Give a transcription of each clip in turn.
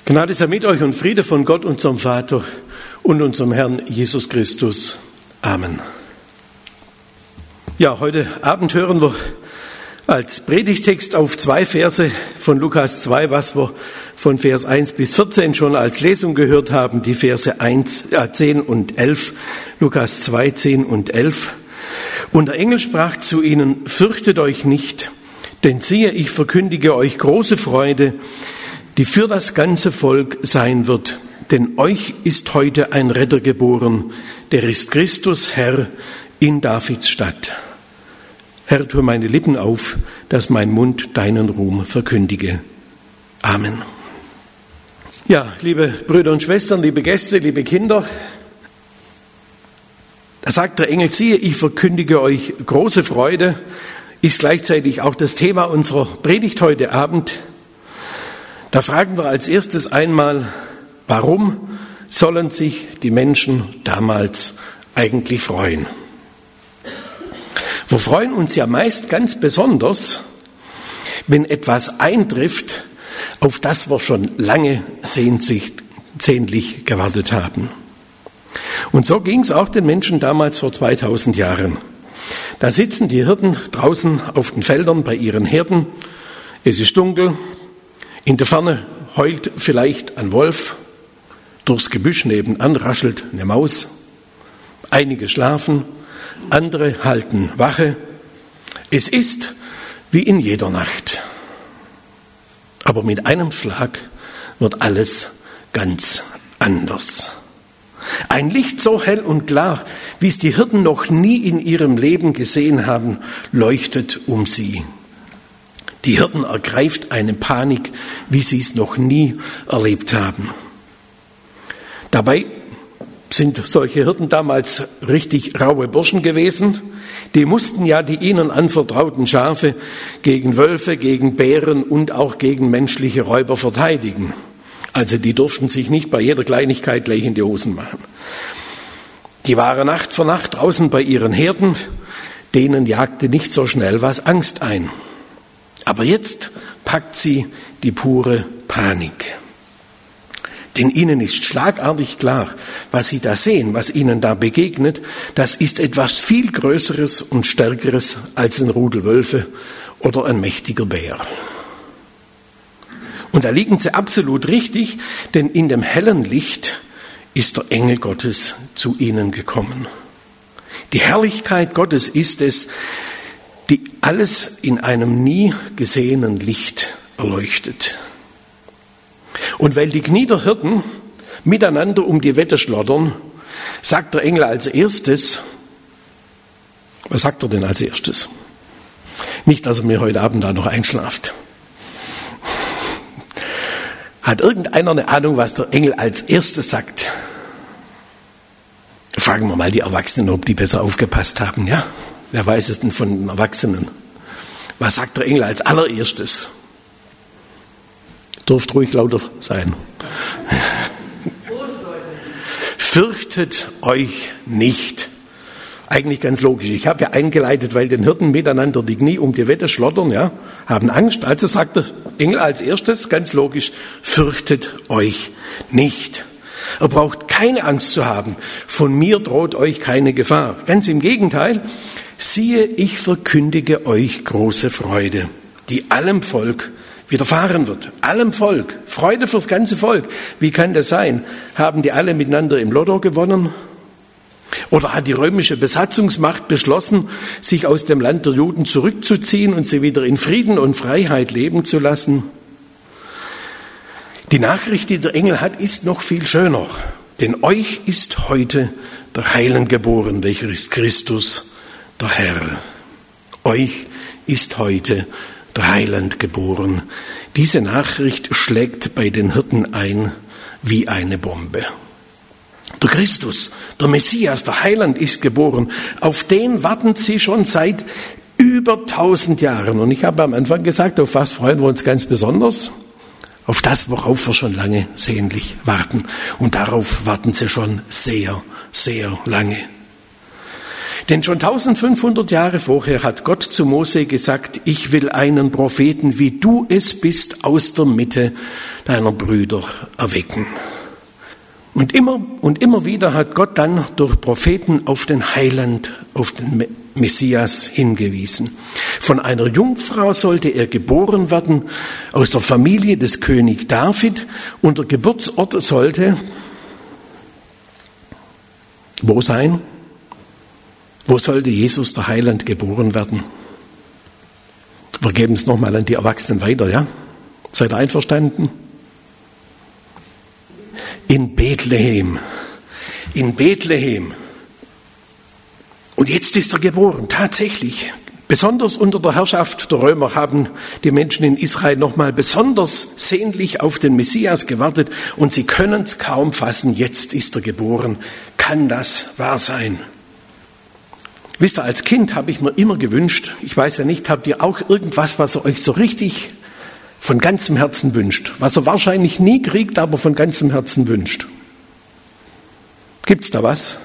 Gnade sei mit euch und Friede von Gott, unserem Vater und unserem Herrn Jesus Christus. Amen. Ja, heute Abend hören wir als Predigtext auf 2 Verse von Lukas 2, was wir von Vers 1 bis 14 schon als Lesung gehört haben, die Verse 10 und 11, Lukas 2, 10 und 11. Und der Engel sprach zu ihnen: Fürchtet euch nicht, denn siehe, ich verkündige euch große Freude, die für das ganze Volk sein wird. Denn euch ist heute ein Retter geboren, der ist Christus Herr in Davids Stadt. Herr, tu meine Lippen auf, dass mein Mund deinen Ruhm verkündige. Amen. Ja, liebe Brüder und Schwestern, liebe Gäste, liebe Kinder, da sagt der Engel: Siehe, ich verkündige euch große Freude, ist gleichzeitig auch das Thema unserer Predigt heute Abend. Da fragen wir als erstes einmal, warum sollen sich die Menschen damals eigentlich freuen? Wir freuen uns ja meist ganz besonders, wenn etwas eintrifft, auf das wir schon lange sehnlich gewartet haben. Und so ging es auch den Menschen damals vor 2000 Jahren. Da sitzen die Hirten draußen auf den Feldern bei ihren Herden. Es ist dunkel. In der Ferne heult vielleicht ein Wolf, durchs Gebüsch nebenan raschelt eine Maus. Einige schlafen, andere halten Wache. Es ist wie in jeder Nacht. Aber mit einem Schlag wird alles ganz anders. Ein Licht so hell und klar, wie es die Hirten noch nie in ihrem Leben gesehen haben, leuchtet um sie. Die Hirten ergreift eine Panik, wie sie es noch nie erlebt haben. Dabei sind solche Hirten damals richtig raue Burschen gewesen. Die mussten ja die ihnen anvertrauten Schafe gegen Wölfe, gegen Bären und auch gegen menschliche Räuber verteidigen. Also die durften sich nicht bei jeder Kleinigkeit gleich in die Hosen machen. Die waren Nacht für Nacht draußen bei ihren Herden. Denen jagte nicht so schnell was Angst ein. Aber jetzt packt sie die pure Panik. Denn ihnen ist schlagartig klar, was sie da sehen, was ihnen da begegnet, das ist etwas viel Größeres und Stärkeres als ein Rudel Wölfe oder ein mächtiger Bär. Und da liegen sie absolut richtig, denn in dem hellen Licht ist der Engel Gottes zu ihnen gekommen. Die Herrlichkeit Gottes ist es, die alles in einem nie gesehenen Licht erleuchtet. Und weil die Knie der Hirten miteinander um die Wette schlottern, sagt der Engel als erstes, was sagt er denn als erstes? Nicht, dass er mir heute Abend da noch einschlaft. Hat irgendeiner eine Ahnung, was der Engel als erstes sagt? Fragen wir mal die Erwachsenen, ob die besser aufgepasst haben, ja? Wer weiß es denn von den Erwachsenen? Was sagt der Engel als allererstes? Dürft ruhig lauter sein. Fürchtet euch nicht. Eigentlich ganz logisch. Ich habe ja eingeleitet, weil den Hirten miteinander die Knie um die Wette schlottern, ja, haben Angst. Also sagt der Engel als erstes, ganz logisch, fürchtet euch nicht. Er braucht keine Angst zu haben. Von mir droht euch keine Gefahr. Ganz im Gegenteil. Siehe, ich verkündige euch große Freude, die allem Volk widerfahren wird. Allem Volk. Freude fürs ganze Volk. Wie kann das sein? Haben die alle miteinander im Lotto gewonnen? Oder hat die römische Besatzungsmacht beschlossen, sich aus dem Land der Juden zurückzuziehen und sie wieder in Frieden und Freiheit leben zu lassen? Die Nachricht, die der Engel hat, ist noch viel schöner. Denn euch ist heute der Heiland geboren, welcher ist Christus, der Herr. Euch ist heute der Heiland geboren. Diese Nachricht schlägt bei den Hirten ein wie eine Bombe. Der Christus, der Messias, der Heiland ist geboren. Auf den warten sie schon seit über 1000 Jahren. Und ich habe am Anfang gesagt, auf was freuen wir uns ganz besonders? Auf das, worauf wir schon lange sehnlich warten. Und darauf warten sie schon sehr, sehr lange. Denn schon 1500 Jahre vorher hat Gott zu Mose gesagt, ich will einen Propheten, wie du es bist, aus der Mitte deiner Brüder erwecken. Und immer wieder hat Gott dann durch Propheten auf den Heiland, auf den Messias hingewiesen. Von einer Jungfrau sollte er geboren werden, aus der Familie des König David, und der Geburtsort sollte wo sein? Wo sollte Jesus, der Heiland, geboren werden? Wir geben es nochmal an die Erwachsenen weiter, ja? Seid ihr einverstanden? In Bethlehem. In Bethlehem. Und jetzt ist er geboren, tatsächlich. Besonders unter der Herrschaft der Römer haben die Menschen in Israel nochmal besonders sehnlich auf den Messias gewartet und sie können es kaum fassen, jetzt ist er geboren. Kann das wahr sein? Wisst ihr, als Kind habe ich mir immer gewünscht, ich weiß ja nicht, habt ihr auch irgendwas, was ihr euch so richtig von ganzem Herzen wünscht, was ihr wahrscheinlich nie kriegt, aber von ganzem Herzen wünscht? Gibt's da was?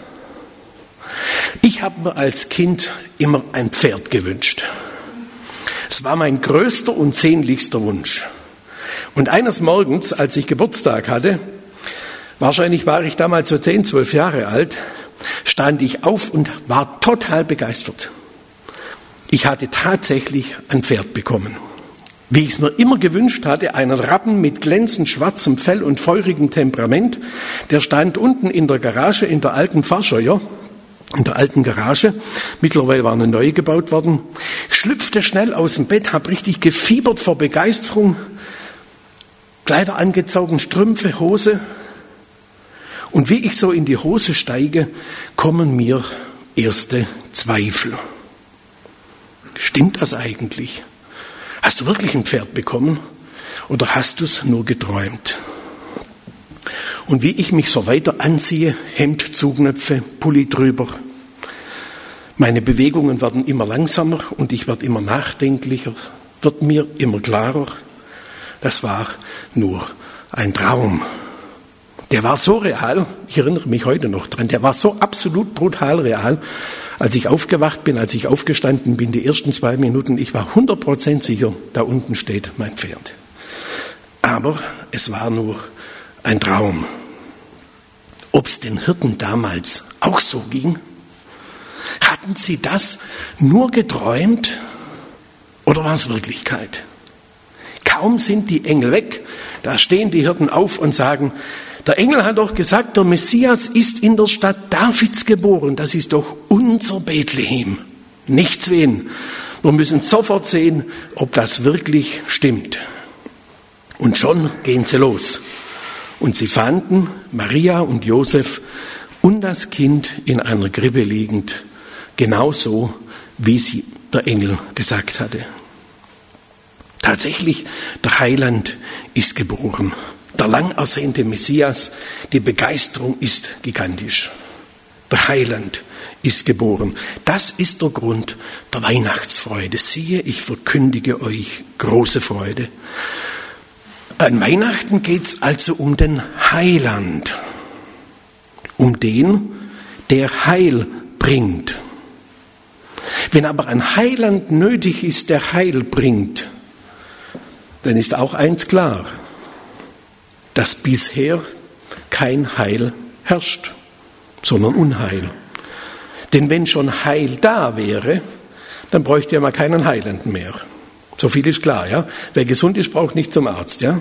Ich habe mir als Kind immer ein Pferd gewünscht. Es war mein größter und sehnlichster Wunsch. Und eines Morgens, als ich Geburtstag hatte, wahrscheinlich war ich damals so 10, 12 Jahre alt, stand ich auf und war total begeistert. Ich hatte tatsächlich ein Pferd bekommen. Wie ich es mir immer gewünscht hatte, einen Rappen mit glänzend schwarzem Fell und feurigem Temperament. Der stand unten in der Garage, in der alten Pfarrscheuer, in der alten Garage. Mittlerweile war eine neue gebaut worden. Ich schlüpfte schnell aus dem Bett, habe richtig gefiebert vor Begeisterung. Kleider angezogen, Strümpfe, Hose. Und wie ich so in die Hose steige, kommen mir erste Zweifel. Stimmt das eigentlich? Hast du wirklich ein Pferd bekommen oder hast du es nur geträumt? Und wie ich mich so weiter anziehe, Hemd, Zugknöpfe, Pulli drüber. Meine Bewegungen werden immer langsamer und ich werde immer nachdenklicher, wird mir immer klarer. Das war nur ein Traum. Der war so real, ich erinnere mich heute noch dran, der war so absolut brutal real. Als ich aufgewacht bin, als ich aufgestanden bin, die ersten 2 Minuten, ich war 100% sicher, da unten steht mein Pferd. Aber es war nur ein Traum. Ob es den Hirten damals auch so ging? Hatten sie das nur geträumt oder war es Wirklichkeit? Kaum sind die Engel weg, da stehen die Hirten auf und sagen, der Engel hat doch gesagt, der Messias ist in der Stadt Davids geboren. Das ist doch unser Bethlehem. Nichts wen. Wir müssen sofort sehen, ob das wirklich stimmt. Und schon gehen sie los. Und sie fanden Maria und Josef und das Kind in einer Krippe liegend, genauso wie sie der Engel gesagt hatte. Tatsächlich, der Heiland ist geboren. Der lang ersehnte Messias, die Begeisterung ist gigantisch. Der Heiland ist geboren. Das ist der Grund der Weihnachtsfreude. Siehe, ich verkündige euch große Freude. An Weihnachten geht es also um den Heiland, um den, der Heil bringt. Wenn aber ein Heiland nötig ist, der Heil bringt, dann ist auch eins klar, dass bisher kein Heil herrscht, sondern Unheil. Denn wenn schon Heil da wäre, dann bräuchte man keinen Heiland mehr. So viel ist klar, ja? Wer gesund ist, braucht nicht zum Arzt, ja?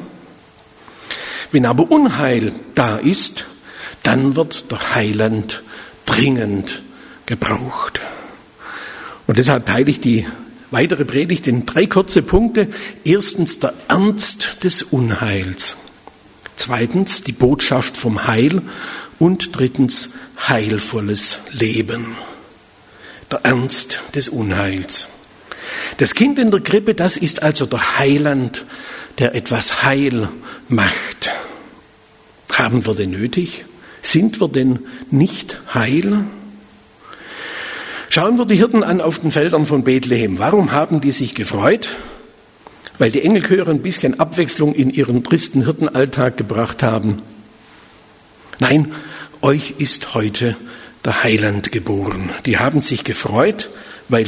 Wenn aber Unheil da ist, dann wird der Heiland dringend gebraucht. Und deshalb teile ich die weitere Predigt in 3 kurze Punkte. Erstens der Ernst des Unheils. Zweitens die Botschaft vom Heil und drittens heilvolles Leben. Der Ernst des Unheils. Das Kind in der Krippe, das ist also der Heiland, der etwas heil macht. Haben wir denn nötig? Sind wir denn nicht heil? Schauen wir die Hirten an auf den Feldern von Bethlehem. Warum haben die sich gefreut? Weil die Engelchöre ein bisschen Abwechslung in ihren tristen Hirtenalltag gebracht haben. Nein, euch ist heute der Heiland geboren. Die haben sich gefreut, weil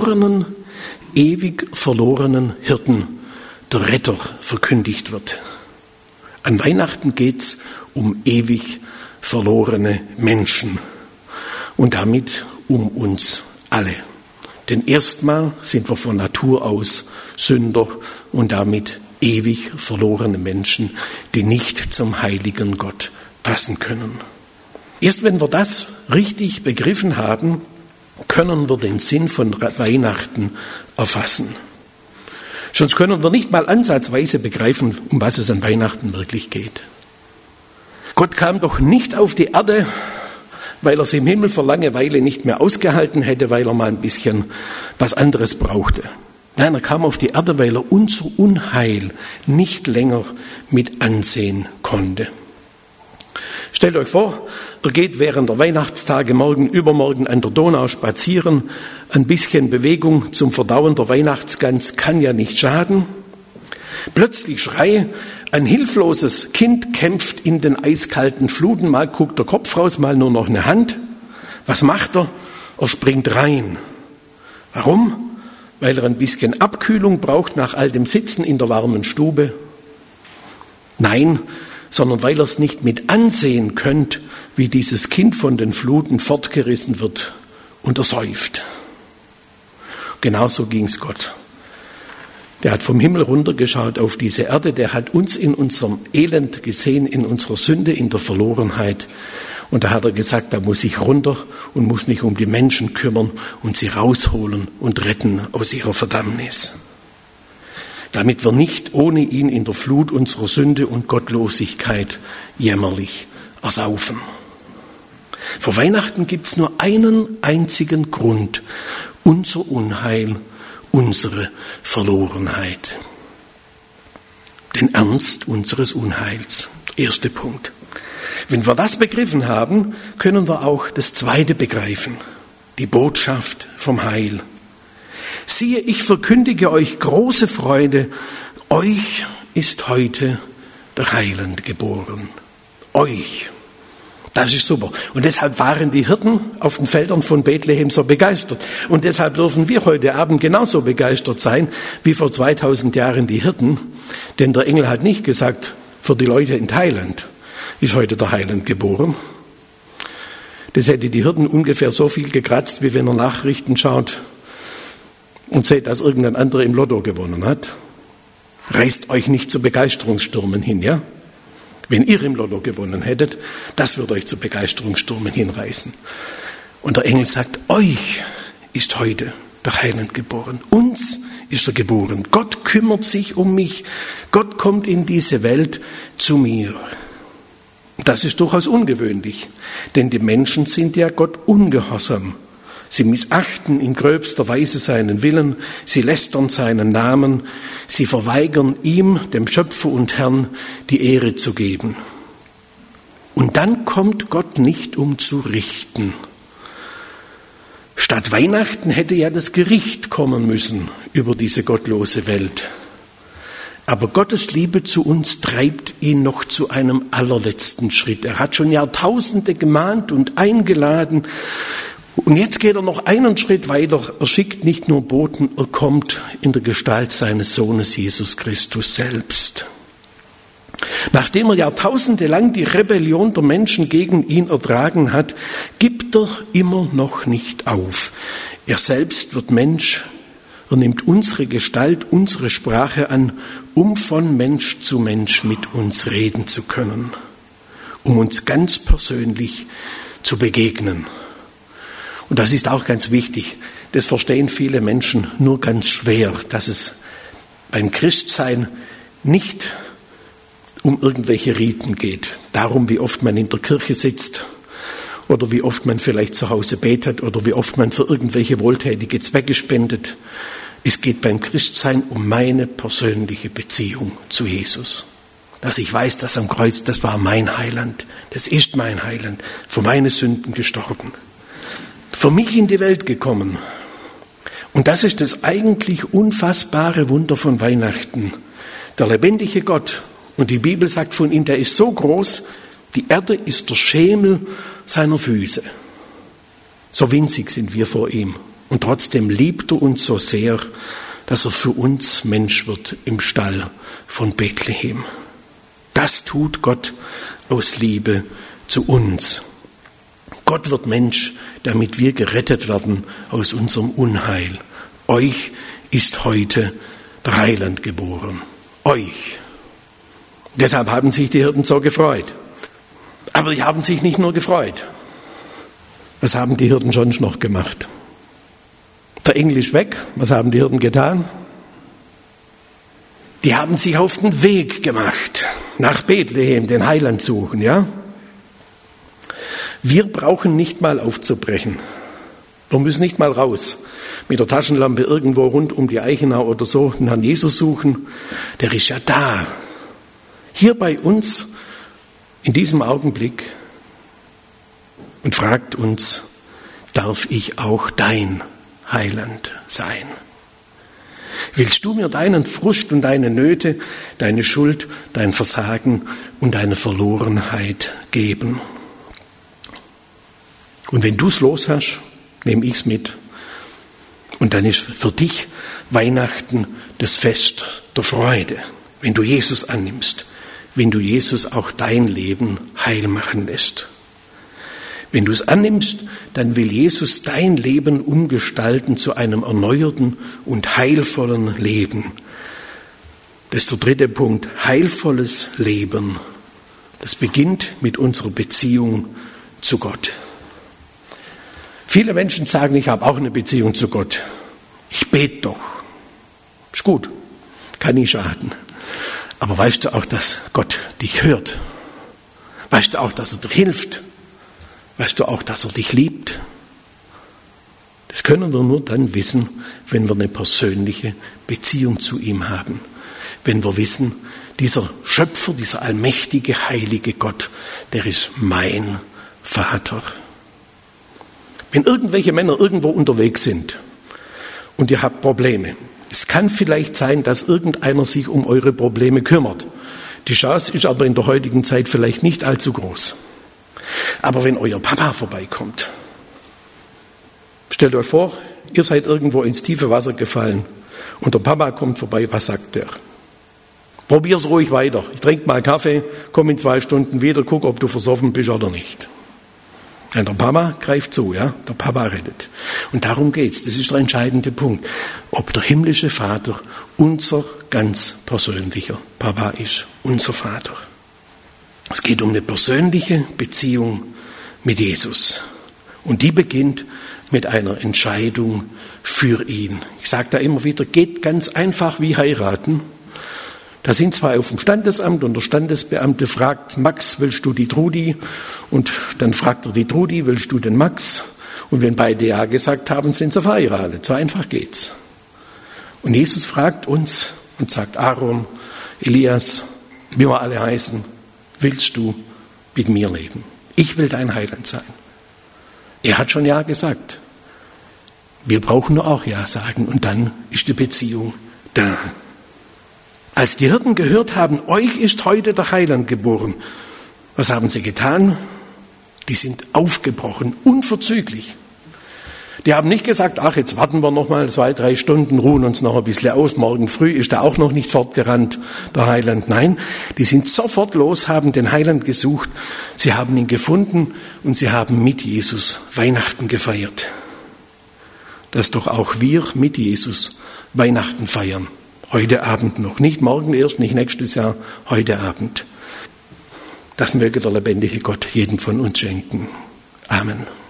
ewig verlorenen Hirten der Retter verkündigt wird. An Weihnachten geht's um ewig verlorene Menschen und damit um uns alle. Denn erstmal sind wir von Natur aus Sünder und damit ewig verlorene Menschen, die nicht zum heiligen Gott passen können. Erst wenn wir das richtig begriffen haben, können wir den Sinn von Weihnachten erfassen. Sonst können wir nicht mal ansatzweise begreifen, um was es an Weihnachten wirklich geht. Gott kam doch nicht auf die Erde, weil er es im Himmel vor Langeweile nicht mehr ausgehalten hätte, weil er mal ein bisschen was anderes brauchte. Nein, er kam auf die Erde, weil er unser Unheil nicht länger mit ansehen konnte. Stellt euch vor, er geht während der Weihnachtstage übermorgen an der Donau spazieren. Ein bisschen Bewegung zum Verdauen der Weihnachtsgans kann ja nicht schaden. Plötzlich Schrei, ein hilfloses Kind kämpft in den eiskalten Fluten. Mal guckt der Kopf raus, mal nur noch eine Hand. Was macht er? Er springt rein. Warum? Weil er ein bisschen Abkühlung braucht nach all dem Sitzen in der warmen Stube? Nein, sondern weil er es nicht mit ansehen könnt, wie dieses Kind von den Fluten fortgerissen wird und ersäuft. Genauso ging's Gott. Der hat vom Himmel runtergeschaut auf diese Erde, der hat uns in unserem Elend gesehen, in unserer Sünde, in der Verlorenheit. Und da hat er gesagt, da muss ich runter und muss mich um die Menschen kümmern und sie rausholen und retten aus ihrer Verdammnis. Damit wir nicht ohne ihn in der Flut unserer Sünde und Gottlosigkeit jämmerlich ersaufen. Vor Weihnachten gibt's nur einen einzigen Grund: unser Unheil, unsere Verlorenheit. Den Ernst unseres Unheils. Erster Punkt. Wenn wir das begriffen haben, können wir auch das Zweite begreifen. Die Botschaft vom Heil. Siehe, ich verkündige euch große Freude. Euch ist heute der Heiland geboren. Euch. Das ist super. Und deshalb waren die Hirten auf den Feldern von Bethlehem so begeistert. Und deshalb dürfen wir heute Abend genauso begeistert sein wie vor 2000 Jahren die Hirten. Denn der Engel hat nicht gesagt, für die Leute in Thailand ist heute der Heiland geboren. Das hätte die Hirten ungefähr so viel gekratzt, wie wenn er Nachrichten schaut und seht, dass irgendein anderer im Lotto gewonnen hat. Reißt euch nicht zu Begeisterungsstürmen hin, ja? Wenn ihr im Lotto gewonnen hättet, das würde euch zu Begeisterungsstürmen hinreißen. Und der Engel sagt, euch ist heute der Heiland geboren. Uns ist er geboren. Gott kümmert sich um mich. Gott kommt in diese Welt zu mir. Das ist durchaus ungewöhnlich, denn die Menschen sind ja Gott ungehorsam. Sie missachten in gröbster Weise seinen Willen, sie lästern seinen Namen, sie verweigern ihm, dem Schöpfer und Herrn, die Ehre zu geben. Und dann kommt Gott nicht, um zu richten. Statt Weihnachten hätte ja das Gericht kommen müssen über diese gottlose Welt. Aber Gottes Liebe zu uns treibt ihn noch zu einem allerletzten Schritt. Er hat schon Jahrtausende gemahnt und eingeladen. Und jetzt geht er noch einen Schritt weiter. Er schickt nicht nur Boten, er kommt in der Gestalt seines Sohnes Jesus Christus selbst. Nachdem er jahrtausende lang die Rebellion der Menschen gegen ihn ertragen hat, gibt er immer noch nicht auf. Er selbst wird Mensch, er nimmt unsere Gestalt, unsere Sprache an, um von Mensch zu Mensch mit uns reden zu können, um uns ganz persönlich zu begegnen. Und das ist auch ganz wichtig. Das verstehen viele Menschen nur ganz schwer, dass es beim Christsein nicht um irgendwelche Riten geht. Darum, wie oft man in der Kirche sitzt oder wie oft man vielleicht zu Hause betet oder wie oft man für irgendwelche wohltätige Zwecke spendet. Es geht beim Christsein um meine persönliche Beziehung zu Jesus. Dass ich weiß, dass am Kreuz, das war mein Heiland, das ist mein Heiland, für meine Sünden gestorben. Für mich in die Welt gekommen. Und das ist das eigentlich unfassbare Wunder von Weihnachten. Der lebendige Gott, und die Bibel sagt von ihm, der ist so groß, die Erde ist der Schemel seiner Füße. So winzig sind wir vor ihm. Und trotzdem liebt er uns so sehr, dass er für uns Mensch wird im Stall von Bethlehem. Das tut Gott aus Liebe zu uns. Gott wird Mensch, damit wir gerettet werden aus unserem Unheil. Euch ist heute der Heiland geboren. Euch. Deshalb haben sich die Hirten so gefreut. Aber die haben sich nicht nur gefreut. Was haben die Hirten sonst noch gemacht? Der Engel ist weg. Was haben die Hirten getan? Die haben sich auf den Weg gemacht, nach Bethlehem, den Heiland suchen, ja? Wir brauchen nicht mal aufzubrechen. Wir müssen nicht mal raus, mit der Taschenlampe irgendwo rund um die Eichenau oder so den Herrn Jesus suchen. Der ist ja da. Hier bei uns, in diesem Augenblick, und fragt uns, darf ich auch dein Heiland sein? Willst du mir deinen Frust und deine Nöte, deine Schuld, dein Versagen und deine Verlorenheit geben? Und wenn du es los hast, nehme ich es mit. Und dann ist für dich Weihnachten das Fest der Freude, wenn du Jesus annimmst, wenn du Jesus auch dein Leben heil machen lässt. Wenn du es annimmst, dann will Jesus dein Leben umgestalten zu einem erneuerten und heilvollen Leben. Das ist der dritte Punkt, heilvolles Leben. Das beginnt mit unserer Beziehung zu Gott. Viele Menschen sagen, ich habe auch eine Beziehung zu Gott. Ich bete doch. Ist gut, kann nicht schaden. Aber weißt du auch, dass Gott dich hört? Weißt du auch, dass er dir hilft? Weißt du auch, dass er dich liebt? Das können wir nur dann wissen, wenn wir eine persönliche Beziehung zu ihm haben. Wenn wir wissen, dieser Schöpfer, dieser allmächtige, heilige Gott, der ist mein Vater. Wenn irgendwelche Männer irgendwo unterwegs sind und ihr habt Probleme, es kann vielleicht sein, dass irgendeiner sich um eure Probleme kümmert. Die Chance ist aber in der heutigen Zeit vielleicht nicht allzu groß. Aber wenn euer Papa vorbeikommt, stellt euch vor, ihr seid irgendwo ins tiefe Wasser gefallen und der Papa kommt vorbei, was sagt der? Probier's ruhig weiter. Ich trinke mal Kaffee, komme in 2 Stunden wieder, guck, ob du versoffen bist oder nicht. Ja, der Papa greift zu, ja, der Papa rettet. Und darum geht's. Das ist der entscheidende Punkt. Ob der himmlische Vater unser ganz persönlicher Papa ist, unser Vater. Es geht um eine persönliche Beziehung mit Jesus. Und die beginnt mit einer Entscheidung für ihn. Ich sage da immer wieder, geht ganz einfach wie heiraten. Da sind zwei auf dem Standesamt und der Standesbeamte fragt, Max, willst du die Trudi? Und dann fragt er die Trudi, willst du den Max? Und wenn beide ja gesagt haben, sind sie verheiratet. So einfach geht's. Und Jesus fragt uns und sagt, Aaron, Elias, wie wir alle heißen, willst du mit mir leben? Ich will dein Heiland sein. Er hat schon Ja gesagt. Wir brauchen nur auch Ja sagen und dann ist die Beziehung da. Als die Hirten gehört haben, euch ist heute der Heiland geboren, was haben sie getan? Die sind aufgebrochen, unverzüglich. Die haben nicht gesagt, ach, jetzt warten wir noch mal 2-3 Stunden, ruhen uns noch ein bisschen aus, morgen früh ist er auch noch nicht fortgerannt, der Heiland. Nein, die sind sofort los, haben den Heiland gesucht, sie haben ihn gefunden und sie haben mit Jesus Weihnachten gefeiert. Dass doch auch wir mit Jesus Weihnachten feiern. Heute Abend noch, nicht morgen erst, nicht nächstes Jahr, heute Abend. Das möge der lebendige Gott jedem von uns schenken. Amen.